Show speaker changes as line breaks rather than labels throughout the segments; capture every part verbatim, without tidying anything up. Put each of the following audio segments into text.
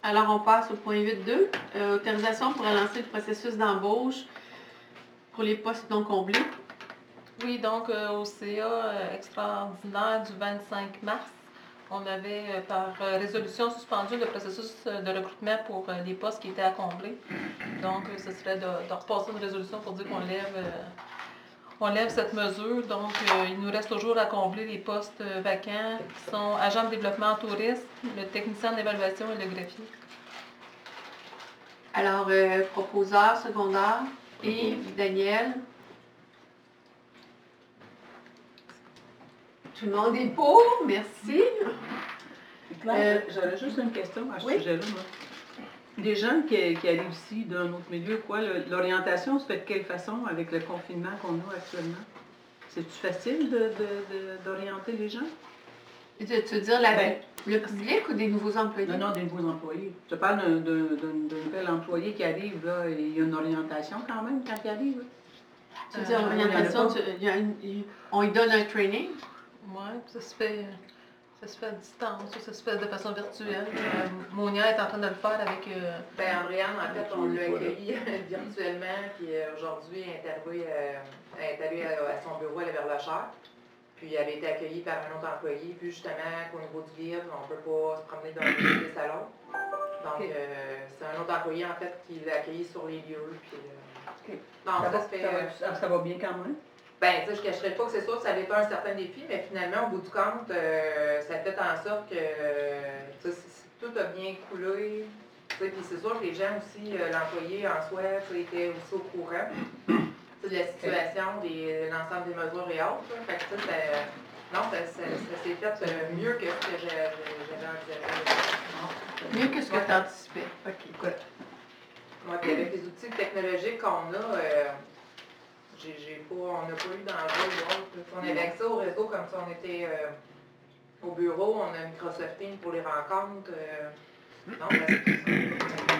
Alors, on passe au point huit point deux. Euh, autorisation pour lancer le processus d'embauche pour les postes non comblés.
Oui, donc euh, au C A euh, extraordinaire du vingt-cinq mars, on avait euh, par euh, résolution suspendu le processus euh, de recrutement pour euh, les postes qui étaient à combler. Donc, euh, ce serait de, de repasser une résolution pour dire qu'on lève, euh, on lève cette mesure. Donc, euh, il nous reste toujours à combler les postes euh, vacants qui sont agent de développement en tourisme, le technicien d'évaluation et le greffier.
Alors, euh, proposeur secondaire et Daniel. Tout le monde est pour, merci.
Claire, euh, j'aurais juste une question à ce oui? sujet-là. Moi. Les gens qui, qui arrivent ici d'un autre milieu, quoi, l'orientation se fait de quelle façon avec le confinement qu'on a actuellement? C'est-tu facile de, de, de, d'orienter les gens?
Tu veux dire la, ben, le public ou des nouveaux employés?
Non, non, des nouveaux employés. Je parle d'un, d'un, d'un nouvel employé qui arrive, là, et il y a une orientation quand même quand il arrive. Là.
Tu veux dire euh, l'orientation, tu, il y a une, il, on lui donne un training?
Oui, ça se fait... Ça se fait à distance, ça se fait de façon virtuelle. Euh, Monia est en train de le faire avec... Euh...
Bien, Andréane, en fait, on l'a accueilli virtuellement, puis euh, aujourd'hui, elle est arrivée, euh, elle est allée à, à son bureau à la Verlochère, puis elle a été accueillie par un autre employé, puis justement, qu'au niveau du guide, on ne peut pas se promener dans les salons. Donc, okay. euh, c'est un autre employé, en fait, qui l'a accueilli sur les lieux, puis... Euh...
Okay.
Donc, ça,
ça,
se fait,
ça, va, ça va bien quand même?
Ben, tu sais, je ne cacherais pas que c'est sûr que ça avait été un certain défi, mais finalement, au bout du compte, euh, ça fait en sorte que euh, tout a bien coulé. Puis c'est sûr que les gens aussi, euh, l'employé en soi, était aussi au courant de la situation, de l'ensemble des mesures et autres. Là. Fait que ça, ça, non, ça, ça, ça s'est fait euh, mieux que ce que j'avais
envisagé. Mieux que ce que ouais. tu anticipais. OK, écoute.
Ouais, puis avec les outils technologiques qu'on a, euh, J'ai, j'ai pas, on n'a pas eu d'enjeu. On avait accès au réseau comme si on était euh, au bureau. On a Microsoft Teams pour les rencontres. Euh, non, ben,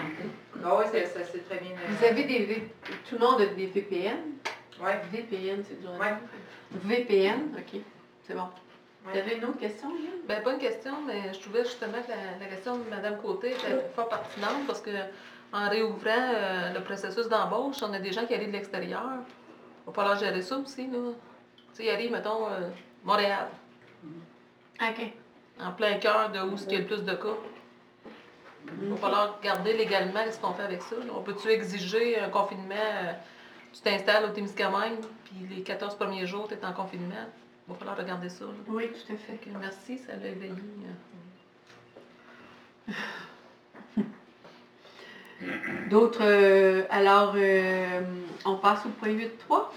ah oui, c'est, c'est, c'est très bien. Euh,
Vous avez des v... tout le monde a des V P N?
Oui.
V P N, c'est du
Oui.
V P N, OK. C'est bon.
Ouais.
Vous avez une autre question, Yann?
Ben, pas une question, mais je trouvais justement que la, la question de Mme Côté était fort pertinente parce que en réouvrant euh, le processus d'embauche, on a des gens qui arrivent de l'extérieur. Il va falloir gérer ça aussi, là. Tu sais, il arrive, mettons, euh, Montréal.
OK.
En plein cœur de où il y a le plus de cas. Il va falloir regarder légalement ce qu'on fait avec ça. Là. On peut-tu exiger un confinement, euh, tu t'installes au Témiscamingue, puis les quatorze premiers jours, tu es en confinement. Il va falloir regarder ça. Là.
Oui, tout à fait.
Donc, merci, ça l'a éveillé.
D'autres, euh, alors, euh, on passe au point huit point trois.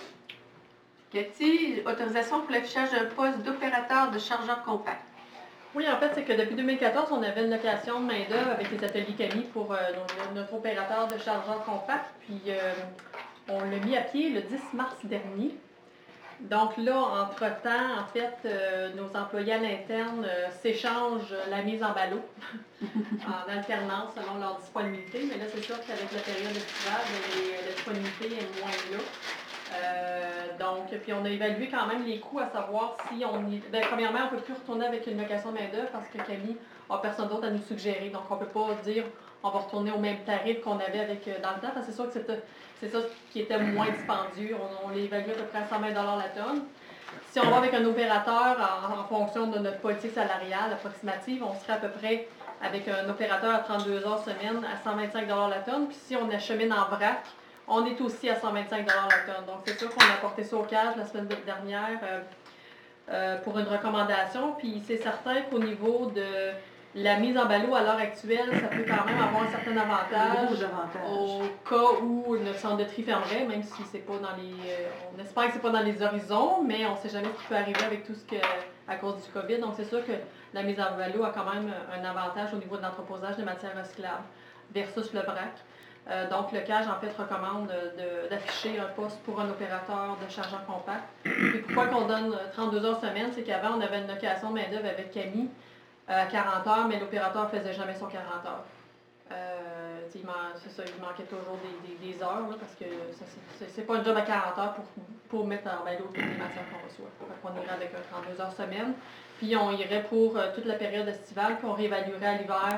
Cathy, autorisation pour l'affichage d'un poste d'opérateur de chargeur compact.
Oui, en fait, c'est que depuis deux mille quatorze, on avait une location de main-d'œuvre avec les ateliers Camille pour euh, notre, notre opérateur de chargeur compact. Puis, euh, on l'a mis à pied le dix mars dernier. Donc là, entre-temps, en fait, euh, nos employés à l'interne euh, s'échangent la mise en ballot en alternance selon leur disponibilité. Mais là, c'est sûr qu'avec la période estivale, la disponibilité est moins là. Euh, donc, puis on a évalué quand même les coûts à savoir si on y... Bien, premièrement, on ne peut plus retourner avec une location main-d'œuvre parce que Camille n'a personne d'autre à nous suggérer. Donc, on ne peut pas dire on va retourner au même tarif qu'on avait avec dans le temps. Parce que c'est sûr que c'était, c'est ça qui était moins dispendieux. On, on l'a évalué à peu près à cent vingt dollars la tonne. Si on va avec un opérateur en, en fonction de notre politique salariale approximative, on serait à peu près avec un opérateur à trente-deux heures semaine à cent vingt-cinq dollars la tonne. Puis si on achemine en vrac, on est aussi à cent vingt-cinq dollars la tonne. Donc, c'est sûr qu'on a porté ça au cage la semaine dernière euh, euh, pour une recommandation. Puis, c'est certain qu'au niveau de la mise en ballot à l'heure actuelle, ça peut quand même avoir un certain avantage au cas où notre centre de tri fermerait, même si c'est pas dans les... Euh, on espère que c'est pas dans les horizons, mais on ne sait jamais ce qui peut arriver avec tout ce que... à cause du COVID. Donc, c'est sûr que la mise en ballot a quand même un avantage au niveau de l'entreposage des matières recyclables versus le vrac. Euh, donc, le C A G, en fait, recommande de, d'afficher un poste pour un opérateur de chargeur compact. Et pourquoi qu'on donne trente-deux heures semaine, c'est qu'avant, on avait une location de main-d'œuvre avec Camille à euh, quarante heures, mais l'opérateur ne faisait jamais son quarante heures. Euh, il man- c'est ça, il manquait toujours des, des, des heures, là, parce que ça, c'est, c'est pas un job à quarante heures pour, pour mettre en ballot toutes les matières qu'on reçoit. Donc, on irait avec un trente-deux heures semaine. Puis, on irait pour euh, toute la période estivale, puis on réévaluerait à l'hiver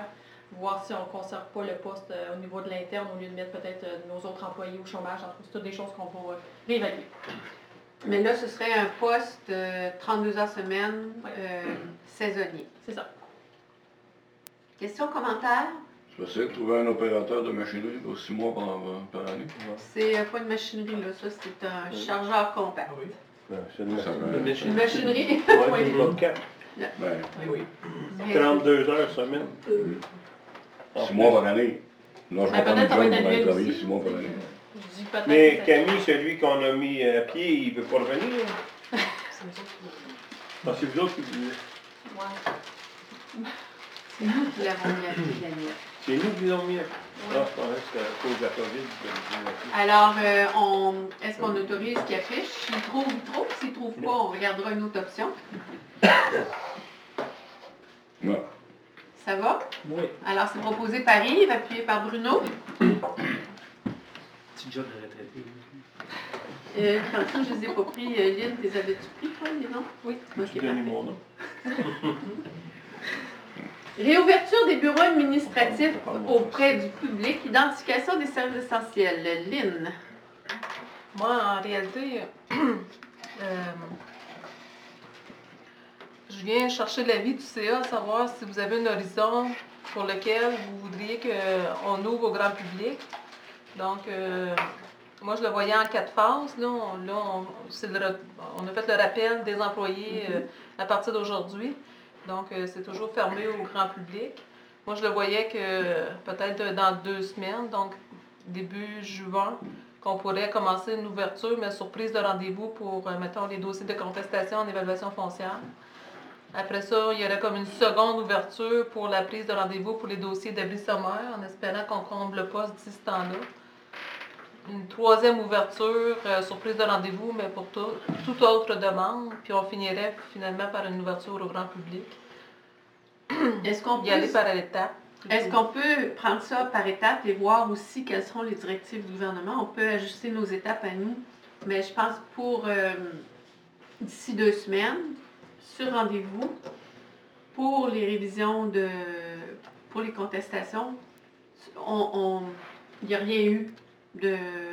voir si on ne conserve pas le poste euh, au niveau de l'interne au lieu de mettre peut-être euh, nos autres employés au chômage. En tout cas, c'est toutes des choses qu'on va euh, réévaluer.
Mais là, ce serait un poste euh, trente-deux heures semaine,
Ouais.
euh, saisonnier.
C'est ça.
Questions, commentaires?
C'est facile de trouver un opérateur de machinerie pour six mois par, par année.
C'est euh, pas une machinerie, là. Ça, c'est un chargeur compact.
Oui.
Ouais, c'est une
Ça
machine.
va.
Une
Une
machine.
machinerie?
Ouais, une Bobcat.
Ben,
Oui.
Mais-
trente-deux heures semaine. En
six
plus.
mois par année. Là, je
Ben,
vais prendre
peut-être ça va
une
être
job pour aller
annuel
travailler
aussi.
six mois par année.
Je dis peut-être
Mais
que ça-
Camille, celui qu'on a mis à pied, il veut pas revenir. Là. Ah, c'est vous autres qui disiez.
Ouais.
C'est nous qui l'avons mis à pied, Daniel.
C'est nous qui l'avons mis à pied. Ah, je pensais que c'était à cause de la COVID. que vous l'avez mis à
Alors, euh, on, est-ce qu'on autorise qu'il affiche? S'il trouve, il trouve. S'il trouve pas, on regardera une autre option.
Ouais.
Ça va?
Oui.
Alors, c'est proposé par Yves, appuyé par Bruno.
Petit job de retraité.
Euh, tantôt, je ne les ai pas pris. Euh, Lynn, les avais-tu pris, toi, les noms? Oui.
pied.
Ok,
J'ai donné
parfait.
mon nom.
Réouverture des bureaux administratifs auprès du public. Identification des services essentiels. Lynn.
Moi, en réalité, euh, je viens chercher l'avis du C A, savoir si vous avez un horizon pour lequel vous voudriez qu'on ouvre au grand public. Donc, euh, moi, je le voyais en quatre phases. Là, on, là, on, c'est le, on a fait le rappel des employés euh, à partir d'aujourd'hui. Donc, euh, c'est toujours fermé au grand public. Moi, je le voyais que peut-être dans deux semaines, donc début juin, qu'on pourrait commencer une ouverture, mais sur prise de rendez-vous pour, euh, mettons, les dossiers de contestation en évaluation foncière. Après ça, il y aurait comme une seconde ouverture pour la prise de rendez-vous pour les dossiers d'abri sommaire, en espérant qu'on comble le poste d'ici ce temps-là. Une troisième ouverture euh, sur prise de rendez-vous, mais pour tout, toute autre demande, puis on finirait finalement par une ouverture au grand public.
Est-ce qu'on
Y aller
peut,
par étapes.
est-ce qu'on peut prendre ça par étapes et voir aussi quelles sont les directives du gouvernement? On peut ajuster nos étapes à nous, mais je pense pour euh, d'ici deux semaines, sur rendez-vous, pour les révisions de, pour les contestations, on, il n'y a rien eu de,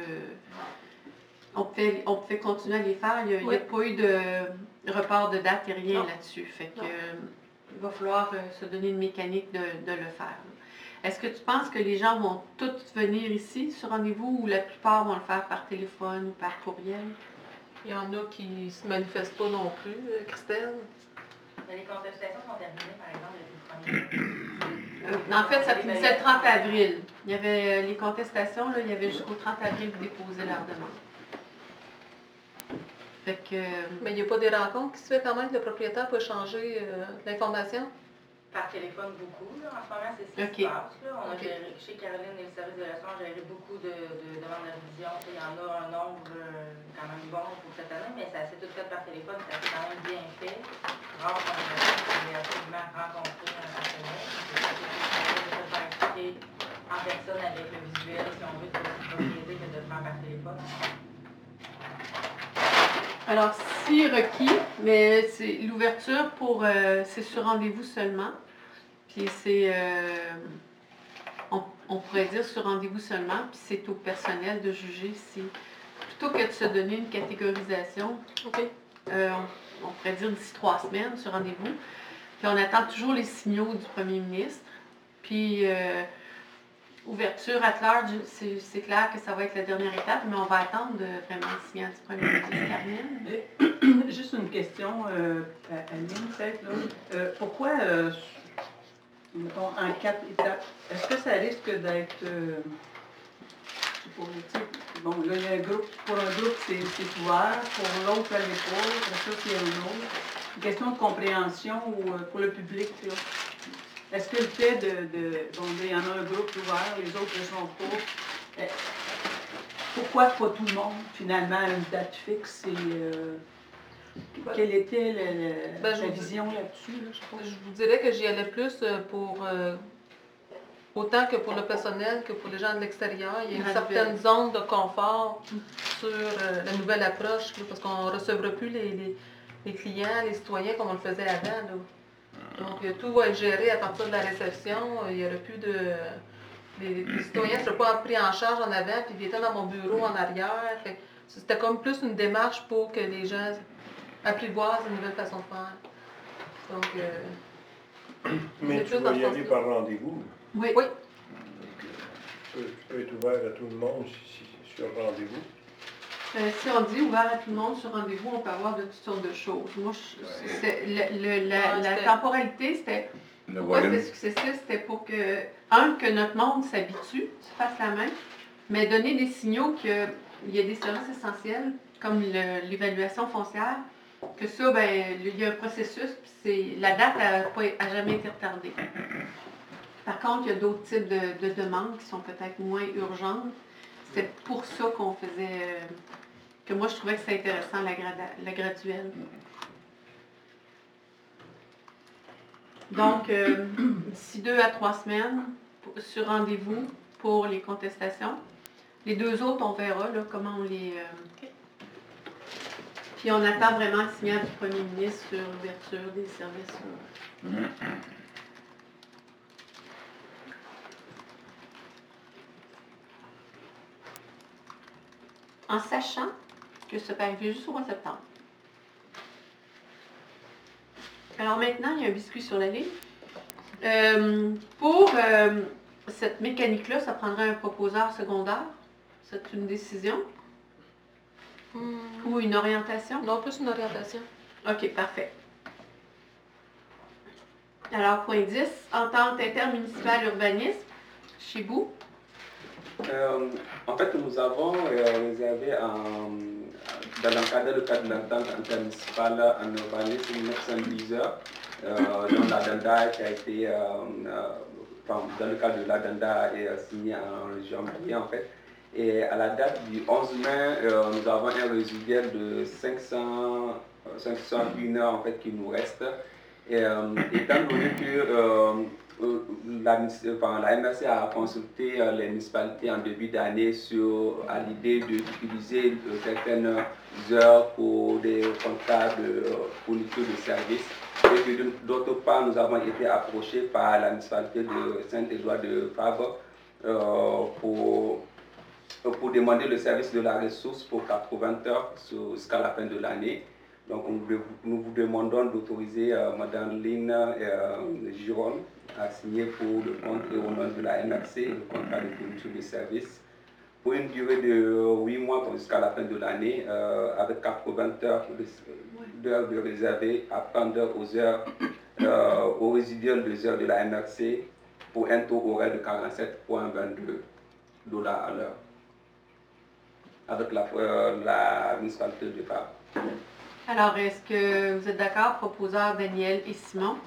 on pouvait, on pouvait continuer à les faire. Il n'y a, il y a
Oui.
pas eu de report de date et rien
Non.
là-dessus. Fait que,
Non.
euh, il va falloir euh, se donner une mécanique de, de le faire. Est-ce que tu penses que les gens vont tous venir ici sur rendez-vous ou la plupart vont le faire par téléphone ou par courriel?
Il y en a qui ne se manifestent pas non plus, euh, Christelle.
Les contestations sont terminées, par exemple, depuis le premier
Euh, en fait, ça finissait le trente avril. Il y avait euh, les contestations, là, il y avait jusqu'au trente avril pour déposer leur demande. Fait que, euh,
Mais il n'y a pas des rencontres qui se fait quand même, le propriétaire peut changer euh, l'information.
Par téléphone, beaucoup. Là. En ce moment, c'est ce qui
Ok.
se passe. Là. On a
Ok.
géré, chez Caroline et le service de gestion, on a géré beaucoup de, de demandes de révision. Il y en a un nombre euh, quand même bon pour cette année, mais ça s'est tout fait par téléphone. Ça s'est quand même bien fait. Rare qu'on ait absolument rencontré un partenaire. C'est ça qui est de faire expliquer en personne avec le visuel, si on veut, de la propriété que de le faire par téléphone.
alors, si requis, mais c'est l'ouverture pour, euh, c'est sur rendez-vous seulement. Puis c'est, euh, on, on pourrait dire sur rendez-vous seulement, puis c'est au personnel de juger si, plutôt que de se donner une catégorisation,
OK.
euh, on, on pourrait dire d'ici trois semaines sur rendez-vous. Puis on attend toujours les signaux du premier ministre. Puis euh, ouverture at large, c'est c'est clair que ça va être la dernière étape, mais on va attendre de vraiment le signal du premier ministre. Carmen?
Juste une question euh, à, à Lynn, peut-être. Là. Euh, pourquoi, euh, mettons, en quatre étapes, est-ce que ça risque d'être... Euh, je sais pas, tu sais, bon, là, il y a un groupe, pour un groupe, c'est c'est ouvert, pour l'autre, ça l'est pas, pour ça, c'est un autre. Une question de compréhension ou, euh, pour le public, là. Est-ce que le fait de... de bon, il y en a un groupe ouvert, les autres ne le sont pas. euh, pourquoi pas tout le monde, finalement, à une date fixe? Et, euh, quelle était le- le-
Ben, je
la
vous-
vision là-dessus? Là, je sais pas.
Je vous dirais que j'y allais plus euh, pour, euh, autant que pour le personnel que pour les gens de l'extérieur. Il y a une
Graduel.
certaine zone de confort sur euh, la nouvelle approche, là, parce qu'on ne recevra plus les, les, les clients, les citoyens comme on le faisait avant. Là. Donc, euh, tout va être géré à partir de la réception. Il n'y aura plus de... Les, les citoyens ne seront pas pris en charge en avant, puis ils étaient dans mon bureau en arrière. Fait, c'était comme plus une démarche pour que les gens apprivoisent une nouvelle façon de faire. Donc, euh,
Mais tu vas y aller par rendez-vous.
Oui.
Oui.
Tu peux, tu peux être ouvert à tout le monde si, si, sur rendez-vous.
Euh, si on dit ouvert à tout le monde sur rendez-vous, on peut avoir de toutes sortes de choses. Moi, je, c'est, le, le, la,
Ouais,
la temporalité, c'était...
Le
Pourquoi
volume.
c'était successif? C'était pour que, un, que notre monde s'habitue, se fasse la main, mais donner des signaux qu'il y a des services essentiels, comme le- l'évaluation foncière, que ça, ben, il y a un processus, puis c'est, la date n'a jamais été retardée. Par contre, il y a d'autres types de, de demandes qui sont peut-être moins urgentes. C'est pour ça qu'on faisait, euh, que moi je trouvais que c'était intéressant, la, grada- la graduelle. Donc, euh, d'ici deux à trois semaines, pour- sur rendez-vous pour les contestations. Les deux autres, on verra là, comment on les... euh, Puis on attend vraiment le signal du premier ministre sur l'ouverture des services. là. En sachant que ça peut arriver juste au mois de septembre. Alors maintenant, il y a un biscuit sur la ligne. Euh, pour euh, cette mécanique-là, ça prendrait un proposeur secondaire. C'est une décision
Hum,
ou une orientation?
non, plus une orientation.
OK, parfait. Alors, point dix, entente intermunicipale urbanisme, chez vous.
Euh, en fait, nous avons euh, réservé un, dans le cadre, le cadre de l'entente intermunicipale en urbanisme neuf cent dix heures, euh, dont l'agenda qui a été, euh, euh, enfin, dans le cadre de l'agenda est euh, signé en janvier en fait. Et à la date du onze mai, euh, nous avons un résiduel de cinq cent une heures en fait qui nous reste. Et, euh, étant donné que euh, la, enfin, la M R C a consulté euh, les municipalités en début d'année sur à l'idée d'utiliser euh, certaines heures pour des contrats de fourniture de services. Et que d'autre part, nous avons été approchés par la municipalité de Saint-Édouard de Fabre euh, pour, pour demander le service de la ressource pour quatre-vingts heures jusqu'à la fin de l'année. Donc nous vous demandons d'autoriser euh, Mme Lynn euh, Giron à signer pour le compte et au nom de la M R C le contrat de fourniture de services pour une durée de huit mois jusqu'à la fin de l'année euh, avec quatre-vingts heures de, d'heures de réservées à prendre aux heures euh, au résiduel des heures de la M R C pour un taux horaire de quarante-sept virgule vingt-deux dollars à l'heure avec la, euh, la municipalité de Fabre.
Alors, est-ce que vous êtes d'accord, proposeurs Daniel et Simon?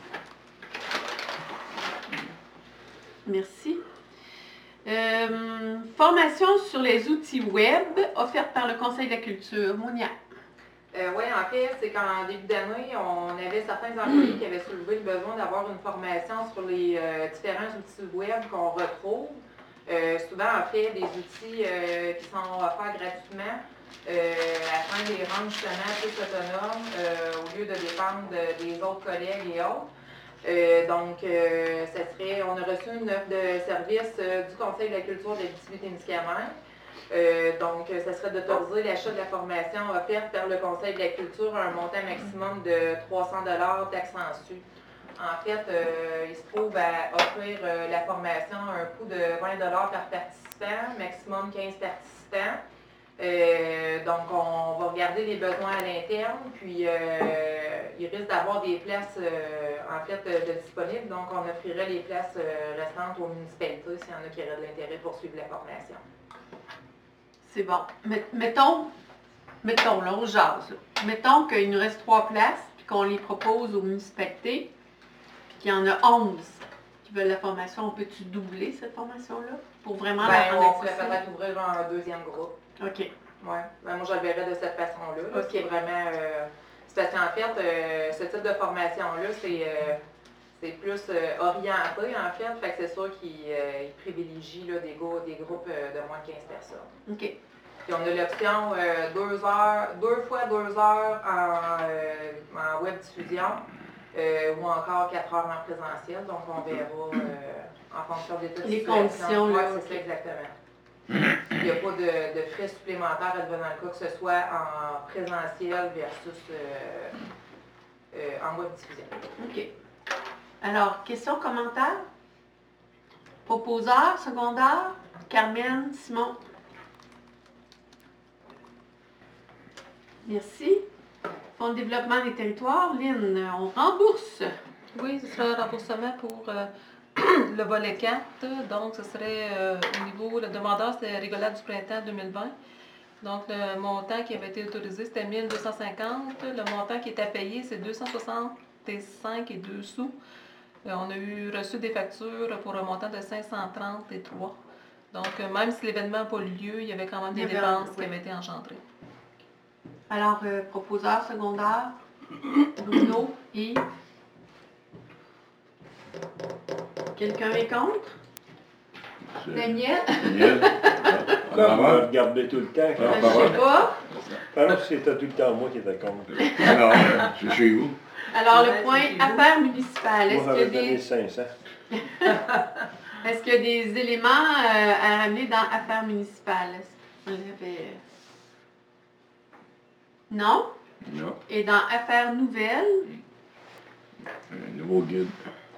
Merci. Euh, formation sur les outils web offertes par le Conseil de la culture. Monia.
Euh, oui, en fait, c'est qu'en début d'année, on avait certains employés qui avaient soulevé le besoin d'avoir une formation sur les euh, différents outils web qu'on retrouve. Euh, souvent, en fait, des outils euh, qui sont offerts gratuitement. Euh, afin de les rendre justement plus autonomes euh, au lieu de dépendre de, des autres collègues et autres. Euh, donc, euh, ça serait, on a reçu une offre de service euh, du Conseil de la culture de l'Abitibi-Témiscamingue. Euh, donc, ça serait d'autoriser l'achat de la formation offerte par le Conseil de la culture à un montant maximum de trois cents dollars taxes en su. En fait, euh, il se trouve à offrir euh, la formation à un coût de vingt dollars par participant, maximum quinze participants. Euh, donc, on va regarder les besoins à l'interne, puis euh, il risque d'avoir des places euh, en fait de, de disponibles, donc on offrirait les places euh, restantes aux municipalités s'il y en a qui auraient de l'intérêt pour suivre la formation.
C'est bon. Mettons, mettons, là, on jase. Là. Mettons qu'il nous reste trois places, puis qu'on les propose aux municipalités, puis qu'il y en a onze qui veulent la formation. On peut-tu doubler cette formation-là pour vraiment
ben,
la rendre
on pourrait
accessible?
peut-être ouvrir un deuxième groupe.
OK.
Ouais. Ben, moi, je le verrais de cette façon-là. Là,
OK.
C'est vraiment... Euh, c'est parce qu'en fait, euh, ce type de formation-là, c'est... Euh, C'est plus euh, orienté, en fait. Fait que c'est sûr qu'ils euh, privilégient là, des, go- des groupes euh, de moins de quinze personnes.
OK.
Puis on a l'option euh, deux heures, deux fois deux heures en, euh, en web diffusion. euh, ou encore quatre heures en présentiel. Donc, on verra euh, en fonction des taux de
Les
situation.
conditions,
Ouais,
là,
c'est
ok.
ça, exactement. Il n'y a pas de, de frais supplémentaires à devenir le cas, que ce soit en présentiel versus euh, euh, en web diffusion.
OK. Alors, questions, commentaires? Proposeur, secondaire? Carmen, Simon? Merci. Fonds de développement des territoires, Lynn, on rembourse.
Oui, ce sera un remboursement pour euh, le volet quatre. Donc, ce serait euh, au niveau, le demandeur, c'était Rigolade du printemps deux mille vingt. Donc, le montant qui avait été autorisé, c'était mille deux cent cinquante. Le montant qui est à payer, c'est deux cent soixante-cinq et deux sous. Euh, on a eu reçu des factures pour un montant de cinq cent trente et trois. Donc, euh, même si l'événement n'a pas eu lieu, il y avait quand même des
Il y avait
dépenses
un-
qui
oui.
avaient été engendrées.
Alors, euh, proposeur, secondaire? Bruno, Yves? Quelqu'un est contre?
C'est-
Daniel?
Daniel? En
Pourquoi vous me
avant?
regardez tout le temps?
Ah,
Je
pas
sais
vrai.
pas.
Alors que c'était tout le temps moi qui étais contre.
Ah non, c'est chez vous.
Alors, le
Ouais,
point
c'est chez vous.
affaires municipales. Est-ce
Moi,
qu'il y a
j'avais donné
des,
cinq cents.
est-ce qu'il y a des éléments euh, à ramener dans affaires municipales? Est-ce qu'on avait... Non?
Non,
Et dans affaires nouvelles?
un nouveau guide.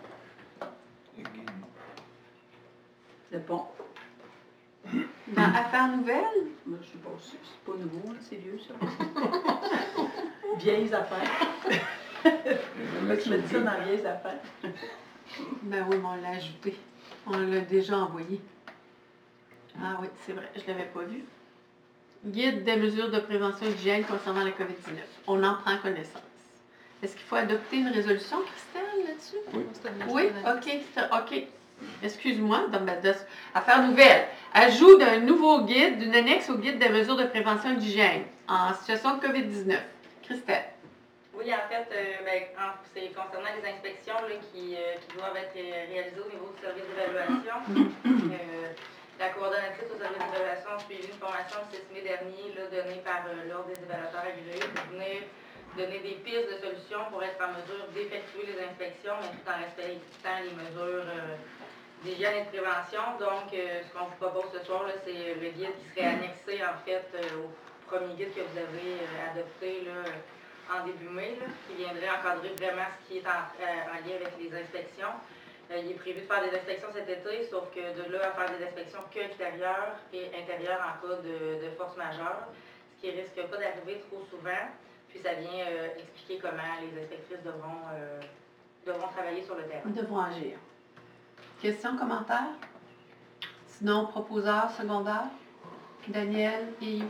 C'est bon.
Dans affaires nouvelles?
Moi, je sais pas, c'est c'est pas nouveau, là, c'est vieux, ça. Vieilles affaires.
On va mettre
Tu
sur
mets
le
ça
guide.
dans vieilles affaires.
Ben oui, mais on l'a ajouté. On l'a déjà envoyé. Ah oui, c'est vrai, je ne l'avais pas vu. Guide des mesures de prévention et d'hygiène concernant la COVID dix-neuf. On en prend connaissance. Est-ce qu'il faut adopter une résolution, Christelle, là-dessus?
Oui.
Oui, OK, c'est- OK. Excuse-moi, dans ma dos- affaire nouvelle. Ajout d'un nouveau guide, d'une annexe au guide des mesures de prévention et d'hygiène en situation de COVID dix-neuf. Christelle.
Oui, en fait, euh, ben, en- c'est concernant les inspections là, qui, euh, qui doivent être euh, réalisées au niveau du service d'évaluation. Euh, la coordonnatrice au service d'évaluation a suivi une formation le six mai dernier là, donnée par euh, l'Ordre des évaluateurs agréés pour venir donner des pistes de solutions pour être en mesure d'effectuer les inspections, mais tout en respectant les mesures euh, d'hygiène et de prévention. Donc, euh, ce qu'on vous propose ce soir, là, c'est le guide qui serait annexé en fait euh, au premier guide que vous avez euh, adopté là, en début mai, là, qui viendrait encadrer vraiment ce qui est en, euh, en lien avec les inspections. Euh, il est prévu de faire des inspections cet été, sauf que de là à faire des inspections que extérieures et intérieures en cas de, de force majeure, ce qui risque pas d'arriver trop souvent. Puis ça vient euh, expliquer comment les inspectrices devront, euh, devront travailler sur le terrain.
Nous devons agir. Questions, commentaires? Sinon, proposeur, secondaire? Daniel, Yves?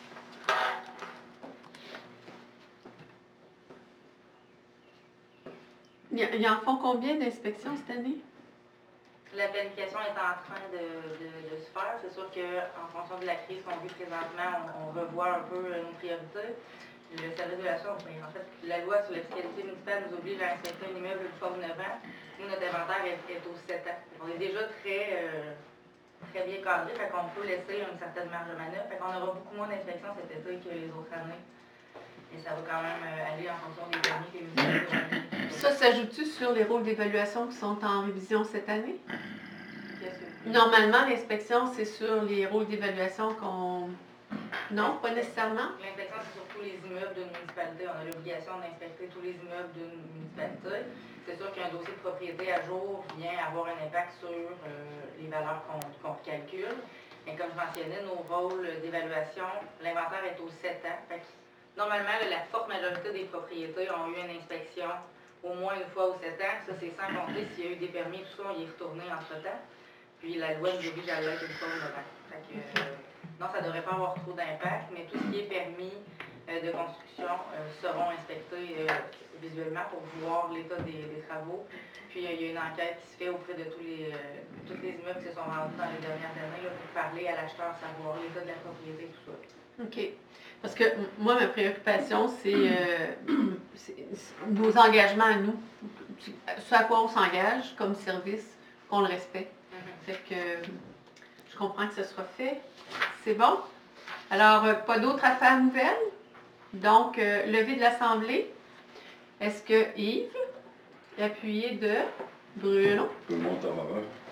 Ils en font combien d'inspections cette année?
La planification est en train de, de, de se faire. C'est sûr qu'en fonction de la crise qu'on vit présentement, on, on revoit un peu nos priorités. Le service de relation, ben, en fait, la loi sur la fiscalité municipale nous oblige à inspecter un immeuble une fois ou neuf ans. Nous, notre inventaire est, est aux sept ans. On est déjà très, euh, très bien cadré, fait qu'on peut laisser une certaine marge de manœuvre. Fait qu'on aura beaucoup moins d'inspections cet été que les autres années. Et ça va quand même euh, aller en fonction des derniers que les municipalités.
Ça s'ajoute-tu sur les rôles d'évaluation qui sont en révision cette année?
Bien sûr.
Normalement, l'inspection, c'est sur les rôles d'évaluation qu'on... Non, pas nécessairement.
L'inspection, c'est sur tous les immeubles d'une municipalité. On a l'obligation d'inspecter tous les immeubles d'une municipalité. C'est sûr qu'un dossier de propriété à jour vient avoir un impact sur euh, les valeurs qu'on qu'on calcule. Mais comme je mentionnais, nos rôles d'évaluation, l'inventaire est aux sept ans. Fait que, normalement, là, la forte majorité des propriétés ont eu une inspection au moins une fois aux sept ans. Ça, c'est sans compter s'il y a eu des permis, tout ça, on y est retourné entre-temps. Puis la loi nous oblige à l'être une fois aux neuf ans. Fait que, euh, non, ça ne devrait pas avoir trop d'impact, mais tout ce qui est permis euh, de construction euh, seront inspectés euh, visuellement pour voir l'état des, des travaux. Puis euh, il y a une enquête qui se fait auprès de tous les, euh, tous les immeubles qui se sont vendus dans les dernières années là, pour parler à l'acheteur, savoir l'état de la propriété, tout ça.
OK. Parce que m- moi, ma préoccupation, c'est euh, c'est- c'est nos engagements à nous. Ce à quoi on s'engage comme service, qu'on le respecte. Fait que euh, je comprends que ce sera fait. C'est bon? Alors, euh, pas d'autres affaires nouvelles? Donc, euh, levée de l'Assemblée. Est-ce que Yves? Appuyé de Bruno.
Peu mon Tamarin.